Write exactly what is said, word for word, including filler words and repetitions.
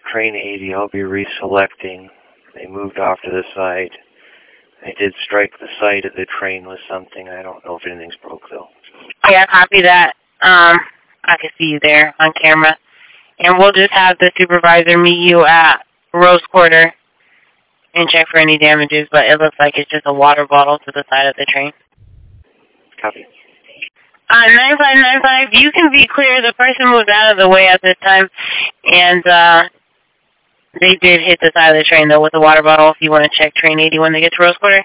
train eighty. I'll be reselecting. They moved off to the side. I did strike the side of the train with something. I don't know if anything's broke, though. Yeah, copy that. Um, I can see you there on camera. And we'll just have the supervisor meet you at Rose Quarter and check for any damages, but it looks like it's just a water bottle to the side of the train. Copy. Uh, nine five nine five, you can be clear. The person moved out of the way at this time, and uh, they did hit the side of the train, though, with the water bottle if you want to check train eighty when they get to Rose Quarter.